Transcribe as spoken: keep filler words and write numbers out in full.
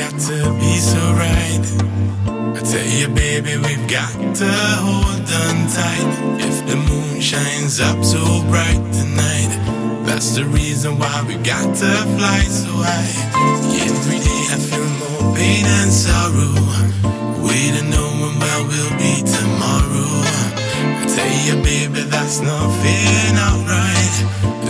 got to be so right. I tell you, baby, we've got to hold on tight. If the moon shines up so bright tonight, that's the reason why we got to fly so high. Every day I feel more pain and sorrow, waiting knowing where we'll be tomorrow. I tell you, baby, that's not fair, not right.